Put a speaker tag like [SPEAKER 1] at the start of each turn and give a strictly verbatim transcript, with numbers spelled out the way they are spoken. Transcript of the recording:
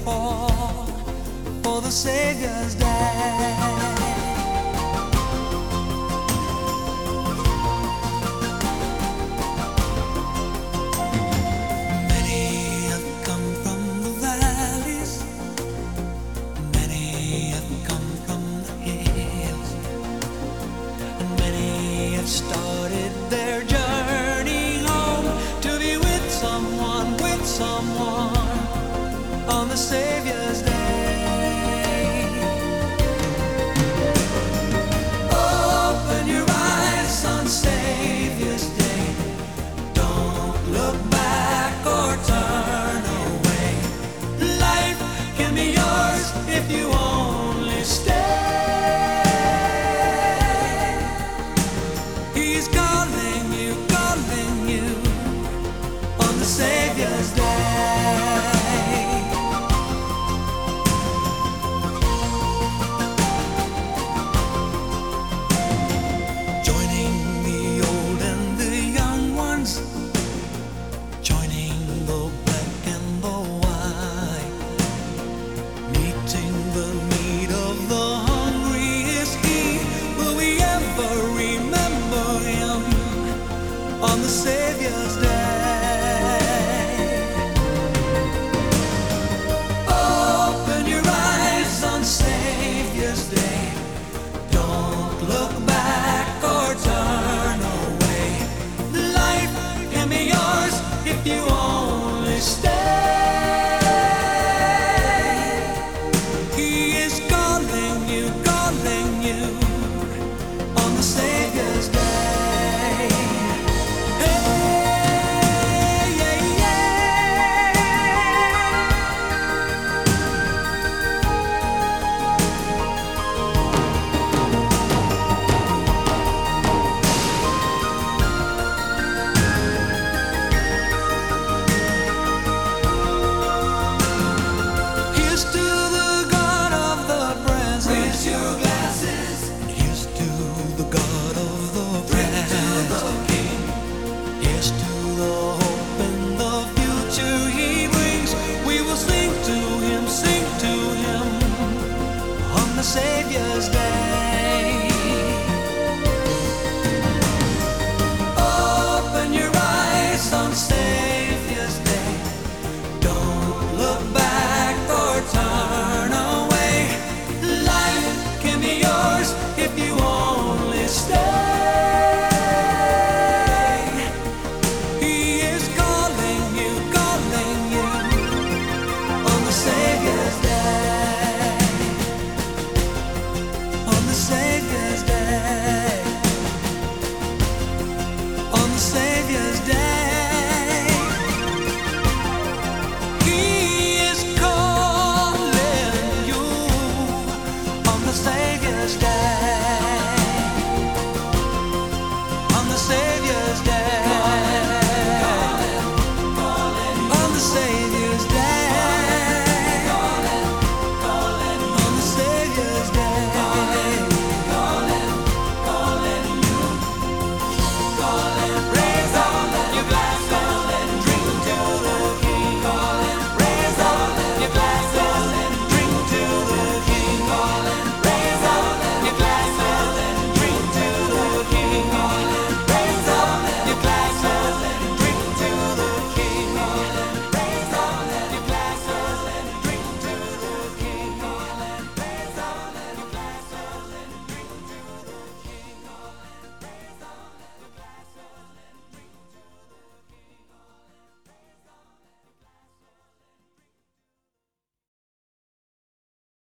[SPEAKER 1] for, for the Savior's Day. Many have come from the valleys, many have come from the hills, and many have started their journey home to be with someone, with someone on the Savior's Day. Open your eyes on Savior's Day. Don't look back or turn away. Life can be yours if you only stay. He's calling you, calling you on the Savior's Day. Joining the old and the young ones, joining the black and the white, meeting the need of the hungry is He. Will we ever remember Him on the Savior's Day? Open your eyes on Savior's Day. Don't look back or turn away. Life can be yours if you only stay. He is calling you, calling you on the Savior's Day. Hey, yeah, yeah. Here's to the God of the present. Raise your glasses. Here's to the God of the present. Here's to the hope and the future He brings. We will sing to Him, sing to Him on the Savior's Day. Open your eyes on Savior's Day. Don't look back or turn away. Life can be yours if you only stay. He is calling you, calling you on the Savior's Day. On the Savior's Day. On the Savior's Day.